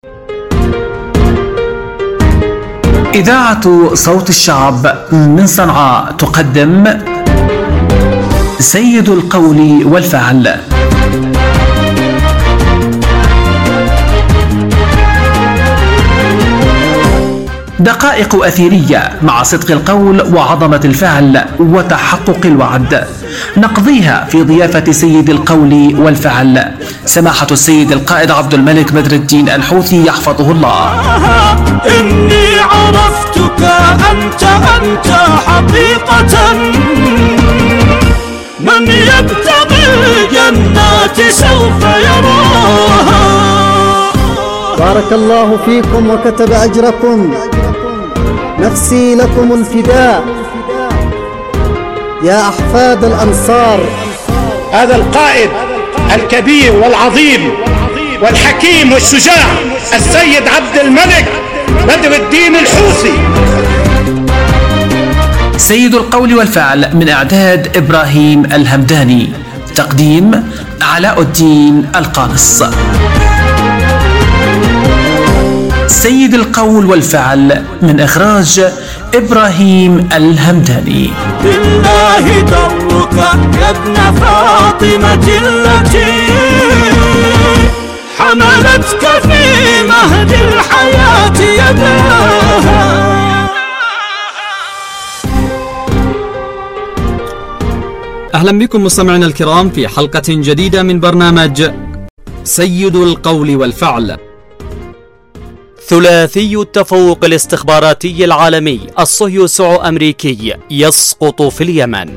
إذاعة صوت الشعب من صنعاء تقدم سيد القول والفعل. دقائق أثيرية مع صدق القول وعظمة الفعل وتحقق الوعد، نقضيها في ضيافة سيد القول والفعل سماحة السيد القائد عبد الملك بدر الدين الحوثي يحفظه الله. إني عرفتك أنت حقيقة، من يبتغي الجنات سوف يراها. بارك الله فيكم وكتب أجركم، نفسي لكم الفداء يا أحفاد الأنصار. هذا القائد الكبير والعظيم والحكيم والشجاع السيد عبد الملك بدر الدين الحوثي. سيد القول والفعل من إعداد إبراهيم الهمداني، تقديم علاء الدين القانص. سيد القول والفعل من إخراج إبراهيم الهمداني. بالله درك يا ابن فاطمة التي حملتك في مهد الحياة يداها. أهلا بكم مستمعينا الكرام في حلقة جديدة من برنامج سيد القول والفعل. ثلاثي التفوق الاستخباراتي العالمي الصهيوني أمريكي يسقط في اليمن.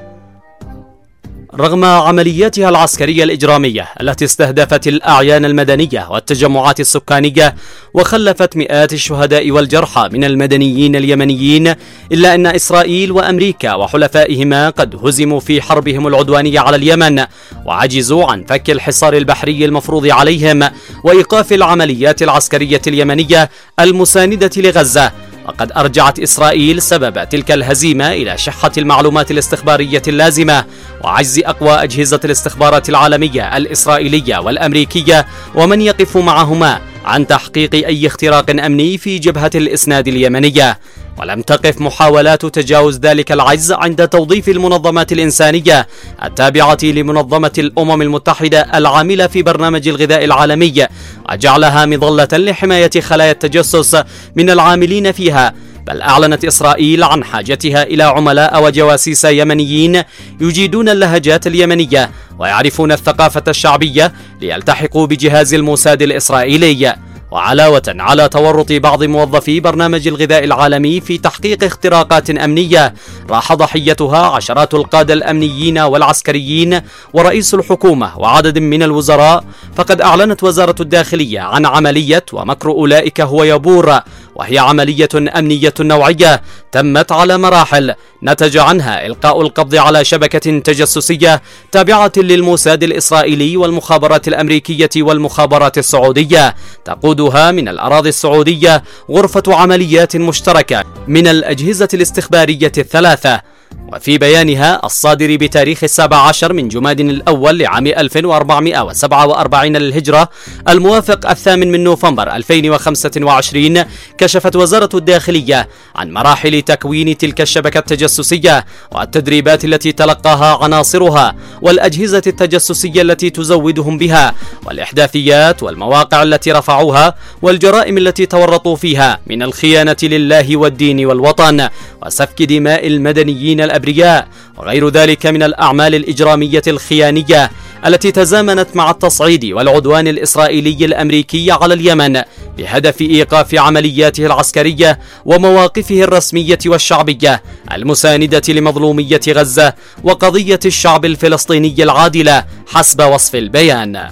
رغم عملياتها العسكرية الإجرامية التي استهدفت الأعيان المدنية والتجمعات السكانية وخلفت مئات الشهداء والجرحى من المدنيين اليمنيين، إلا أن إسرائيل وأمريكا وحلفائهما قد هزموا في حربهم العدوانية على اليمن وعجزوا عن فك الحصار البحري المفروض عليهم وإيقاف العمليات العسكرية اليمنية المساندة لغزة. وقد أرجعت إسرائيل سبب تلك الهزيمة إلى شحة المعلومات الاستخبارية اللازمة وعجز أقوى أجهزة الاستخبارات العالمية الإسرائيلية والأمريكية ومن يقف معهما عن تحقيق أي اختراق أمني في جبهة الإسناد اليمنية. ولم تقف محاولات تجاوز ذلك العجز عند توظيف المنظمات الإنسانية التابعة لمنظمة الأمم المتحدة العاملة في برنامج الغذاء العالمي وجعلها مظلة لحماية خلايا التجسس من العاملين فيها، بل أعلنت إسرائيل عن حاجتها إلى عملاء وجواسيس يمنيين يجيدون اللهجات اليمنية ويعرفون الثقافة الشعبية ليلتحقوا بجهاز الموساد الإسرائيلي. وعلاوة على تورط بعض موظفي برنامج الغذاء العالمي في تحقيق اختراقات أمنية راح ضحيتها عشرات القادة الأمنيين والعسكريين ورئيس الحكومة وعدد من الوزراء. فقد أعلنت وزارة الداخلية عن عملية ومكر أولئك هو يبور، وهي عملية أمنية نوعية تمت على مراحل نتج عنها إلقاء القبض على شبكة تجسسية تابعة للموساد الإسرائيلي والمخابرات الأمريكية والمخابرات السعودية تقودها من الأراضي السعودية غرفة عمليات مشتركة من الأجهزة الاستخبارية الثلاثة. وفي بيانها الصادر بتاريخ 17 من جماد الأول لعام 1447 للهجرة الموافق 8 من نوفمبر 2025، كشفت وزارة الداخلية عن مراحل تكوين تلك الشبكة التجسسية والتدريبات التي تلقاها عناصرها والأجهزة التجسسية التي تزودهم بها والإحداثيات والمواقع التي رفعوها والجرائم التي تورطوا فيها من الخيانة لله والدين والوطن وسفك دماء المدنيين الأبرياء وغير ذلك من الأعمال الإجرامية الخيانية التي تزامنت مع التصعيد والعدوان الإسرائيلي الأمريكي على اليمن بهدف إيقاف عملياته العسكرية ومواقفه الرسمية والشعبية المساندة لمظلومية غزة وقضية الشعب الفلسطيني العادلة حسب وصف البيان.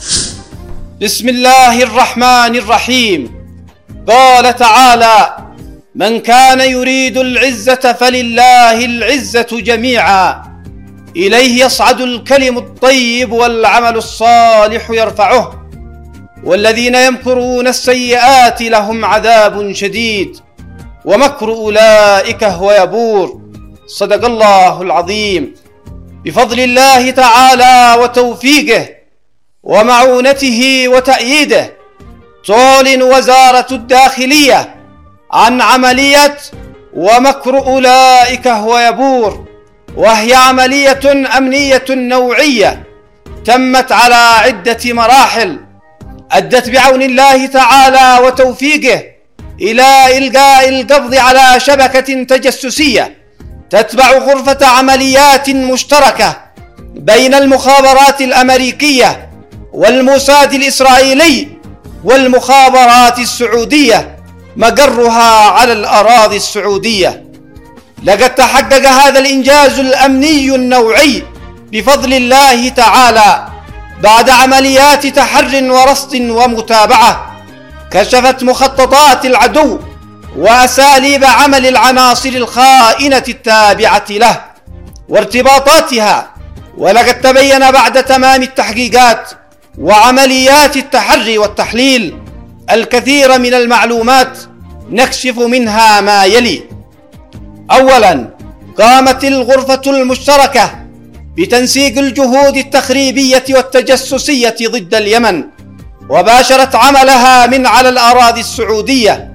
بسم الله الرحمن الرحيم. قال تعالى: من كان يريد العزة فلله العزة جميعا إليه يصعد الكلم الطيب والعمل الصالح يرفعه والذين يمكرون السيئات لهم عذاب شديد ومكر أولئك هو يبور. صدق الله العظيم. بفضل الله تعالى وتوفيقه ومعونته وتأييده تعلن وزارة الداخلية عن عملية ومكر أولئك هو يبور، وهي عملية أمنية نوعية تمت على عدة مراحل، أدت بعون الله تعالى وتوفيقه إلى إلقاء القبض على شبكة تجسسية تتبع غرفة عمليات مشتركة بين المخابرات الأمريكية والموساد الإسرائيلي والمخابرات السعودية، مقرها على الأراضي السعودية. لقد تحقق هذا الإنجاز الأمني النوعي بفضل الله تعالى بعد عمليات تحر ورصد ومتابعة كشفت مخططات العدو وأساليب عمل العناصر الخائنة التابعة له وارتباطاتها. ولقد تبين بعد تمام التحقيقات وعمليات التحري والتحليل الكثير من المعلومات، نكشف منها ما يلي. أولا، قامت الغرفة المشتركة بتنسيق الجهود التخريبية والتجسسية ضد اليمن، وباشرت عملها من على الأراضي السعودية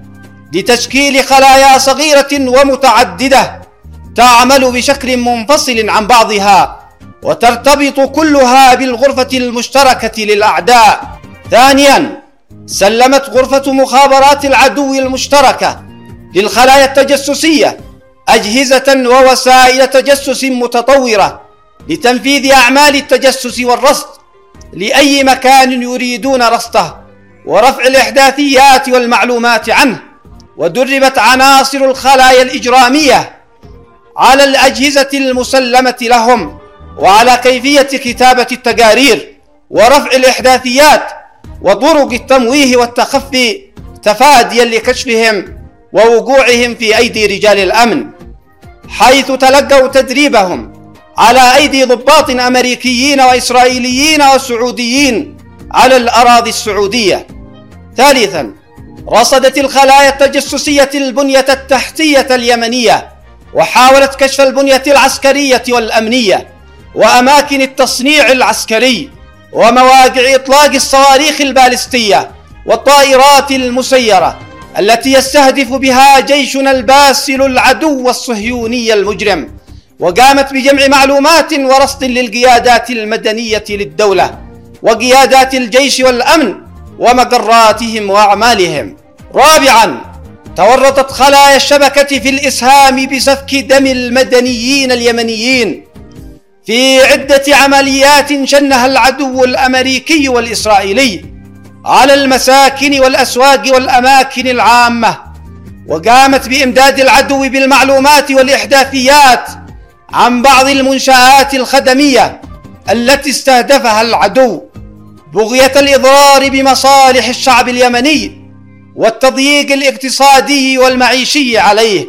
لتشكيل خلايا صغيرة ومتعددة تعمل بشكل منفصل عن بعضها وترتبط كلها بالغرفة المشتركة للأعداء. ثانيا، سلمت غرفة مخابرات العدو المشتركة للخلايا التجسسية أجهزة ووسائل تجسس متطورة لتنفيذ أعمال التجسس والرصد لأي مكان يريدون رصده ورفع الإحداثيات والمعلومات عنه. ودربت عناصر الخلايا الإجرامية على الأجهزة المسلمة لهم وعلى كيفية كتابة التقارير ورفع الإحداثيات وطرق التمويه والتخفي تفاديا لكشفهم ووقوعهم في أيدي رجال الأمن، حيث تلقوا تدريبهم على أيدي ضباط أمريكيين وإسرائيليين وسعوديين على الأراضي السعودية. ثالثا، رصدت الخلايا التجسسية البنية التحتية اليمنية وحاولت كشف البنية العسكرية والأمنية وأماكن التصنيع العسكري ومواقع إطلاق الصواريخ البالستية والطائرات المسيرة التي يستهدف بها جيشنا الباسل العدو الصهيوني المجرم، وقامت بجمع معلومات ورصد للقيادات المدنية للدولة وقيادات الجيش والأمن ومقراتهم وأعمالهم. رابعا، تورطت خلايا الشبكة في الإسهام بسفك دم المدنيين اليمنيين في عدة عمليات شنها العدو الأمريكي والإسرائيلي على المساكن والأسواق والأماكن العامة، وقامت بإمداد العدو بالمعلومات والإحداثيات عن بعض المنشآت الخدمية التي استهدفها العدو بغية الإضرار بمصالح الشعب اليمني والتضييق الاقتصادي والمعيشي عليه.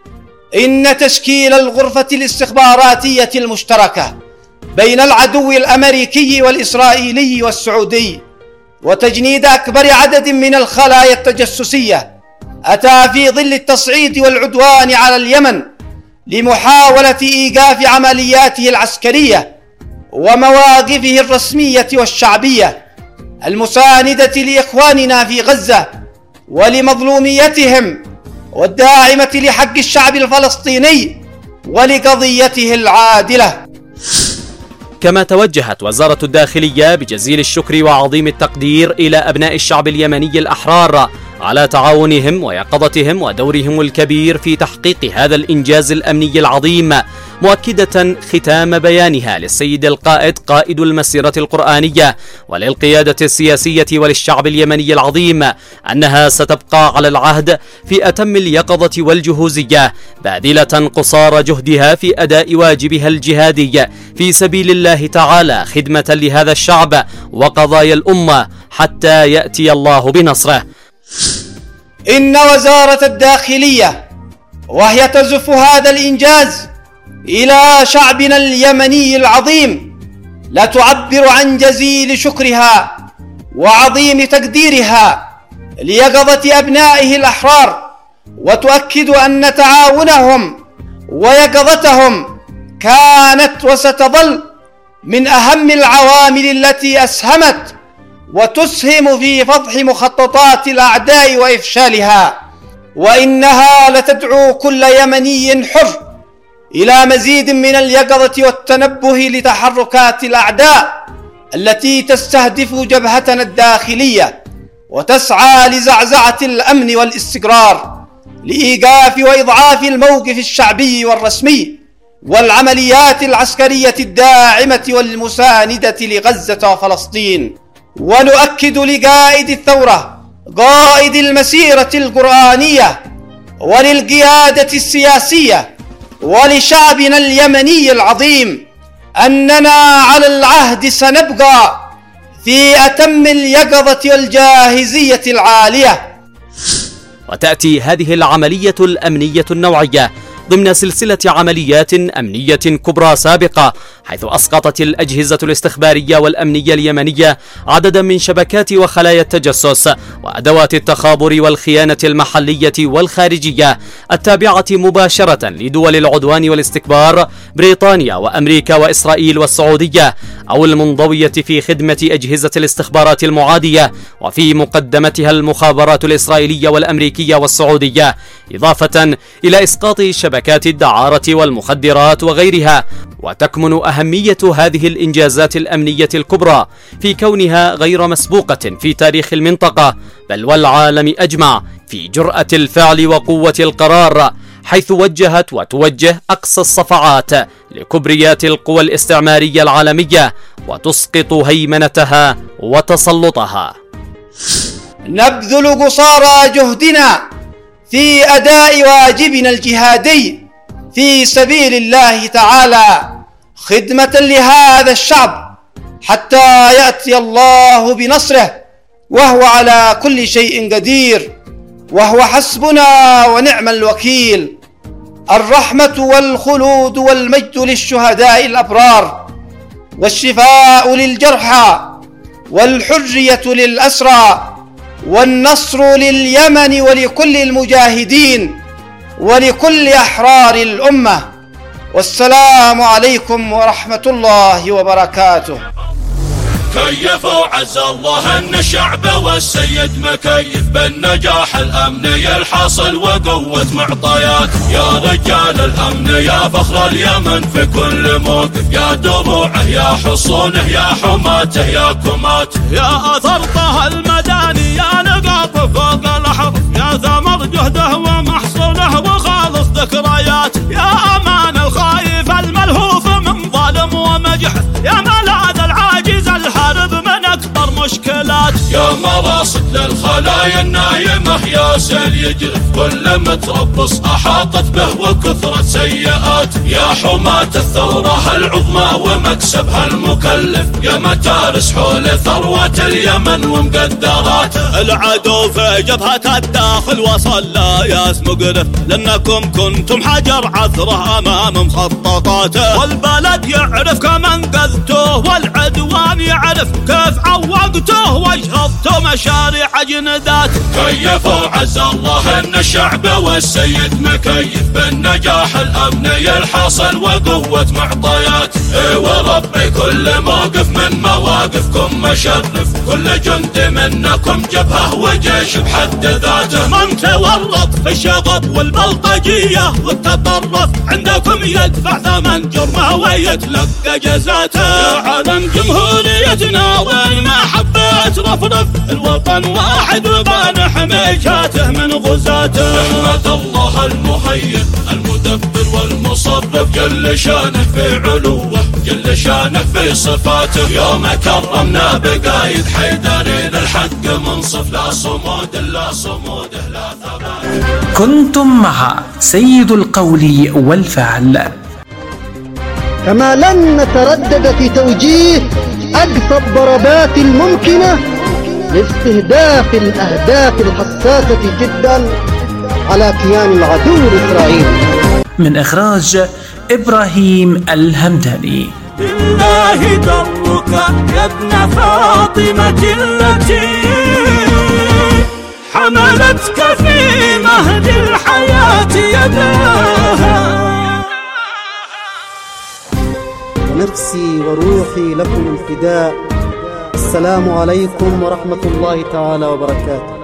إن تشكيل الغرفة الاستخباراتية المشتركة بين العدو الأمريكي والإسرائيلي والسعودي وتجنيد أكبر عدد من الخلايا التجسسية أتى في ظل التصعيد والعدوان على اليمن لمحاولة إيقاف عملياته العسكرية ومواقفه الرسمية والشعبية المساندة لإخواننا في غزة ولمظلوميتهم والداعمة لحق الشعب الفلسطيني ولقضيته العادلة. كما توجهت وزارة الداخلية بجزيل الشكر وعظيم التقدير إلى أبناء الشعب اليمني الأحرار على تعاونهم ويقظتهم ودورهم الكبير في تحقيق هذا الإنجاز الأمني العظيم، مؤكدة ختام بيانها للسيد القائد قائد المسيرة القرآنية وللقيادة السياسية وللشعب اليمني العظيم أنها ستبقى على العهد في أتم اليقظة والجهوزية، باذلة قصارى جهدها في أداء واجبها الجهادي في سبيل الله تعالى خدمة لهذا الشعب وقضايا الأمة حتى يأتي الله بنصره. إن وزارة الداخلية وهي تزف هذا الإنجاز إلى شعبنا اليمني العظيم لا تعبر عن جزيل شكرها وعظيم تقديرها ليقظة أبنائه الأحرار، وتؤكد أن تعاونهم ويقظتهم كانت وستظل من أهم العوامل التي أسهمت وتسهم في فضح مخططات الأعداء وإفشالها، وإنها لتدعو كل يمني حر إلى مزيد من اليقظة والتنبه لتحركات الأعداء التي تستهدف جبهتنا الداخلية وتسعى لزعزعة الأمن والاستقرار، لإيقاف وإضعاف الموقف الشعبي والرسمي والعمليات العسكرية الداعمة والمساندة لغزة وفلسطين. ونؤكد لقائد الثورة قائد المسيرة القرآنية وللقيادة السياسية ولشعبنا اليمني العظيم أننا على العهد سنبقى في أتم اليقظة والجاهزية العالية. وتأتي هذه العملية الأمنية النوعية ضمن سلسلة عمليات أمنية كبرى سابقة، حيث أسقطت الأجهزة الاستخبارية والأمنية اليمنية عددا من شبكات وخلايا التجسس وأدوات التخابر والخيانة المحلية والخارجية التابعة مباشرة لدول العدوان والاستكبار بريطانيا وأمريكا وإسرائيل والسعودية، أو المنضوية في خدمة أجهزة الاستخبارات المعادية وفي مقدمتها المخابرات الإسرائيلية والأمريكية والسعودية، إضافة إلى إسقاط شبكات الدعارة والمخدرات وغيرها. وتكمن أهمية هذه الإنجازات الأمنية الكبرى في كونها غير مسبوقة في تاريخ المنطقة بل والعالم أجمع في جرأة الفعل وقوة القرار، حيث وجهت وتوجه أقصى الصفعات لكبريات القوى الاستعمارية العالمية وتسقط هيمنتها وتسلطها. نبذل قصارى جهدنا في أداء واجبنا الجهادي في سبيل الله تعالى خدمة لهذا الشعب حتى يأتي الله بنصره، وهو على كل شيء قدير، وهو حسبنا ونعم الوكيل. الرحمة والخلود والمجد للشهداء الأبرار، والشفاء للجرحى، والحرية للأسرى، والنصر لليمن ولكل المجاهدين ولكل أحرار الأمة. والسلام عليكم ورحمة الله وبركاته. كيفوا عز الله ان الشعب والسيد مكيف بالنجاح الامني الحاصل وقوة معطيات. يا رجال الامن يا فخر اليمن في كل موقف، يا دروعه يا حصونه يا حماته يا كمات، يا اثر طه المداني يا نقاط فوق الحرف، يا ثمر جهده ومحصوله وخالص ذكريات، يا امان الخايف الملهوف من ظالم ومجحف، يا ملاذ العاجز الحرب من اكبر مشكلات، يا مراصد للخلايا النايمه يا سيل يجرف، كل متربص احاطت به وكثرت سيئات، يا حماة الثوره العظمى ومكسبها المكلف، يا متارس حول ثروه اليمن ومقدرات. العدو في جبهه الداخل وصل لا ياس مقرف، لانكم كنتم حجر عثره امام مخططاته، والبلد يعرف كم انقذتوه والعدوان يعرف كيف عوقتوه واجهضتوا مشاريع جندات. كيفوا عز الله ان الشعب والسيد مكيف بالنجاح الامني الحاصل وقوة معطيات. وربي كل موقف من مواقفكم مشرف، كل جند منكم جبهه وجيش بحد ذاته، من تورط في الشغب والبلطجية والتطرف عندكم يدفع ثمن جرمه ويتلقى جزاته. يا علم جمهوريتنا وين ما حبيت رفرف، الوطن واحد وبان حميشاته من غزاته. نعمة الله المهيئ المدبر والمصرف، جل شانه في علوه جل شانه في صفاته، يوم كرمنا بقايد حيدرين الحق منصف، لا صمود لا صموده لا ثبات. كنتم مع سيد القول والفعل. كما لن نتردد في توجيه أقصى الضربات الممكنة لاستهداف الأهداف الحساسة جدا على كيان العدو الإسرائيلي. من إخراج إبراهيم الهمداني. بالله درك يا ابن فاطمة التي حملتك في مهد الحياة يداها. نفسي وروحي لكم الفداء، والسلام عليكم ورحمة الله تعالى وبركاته.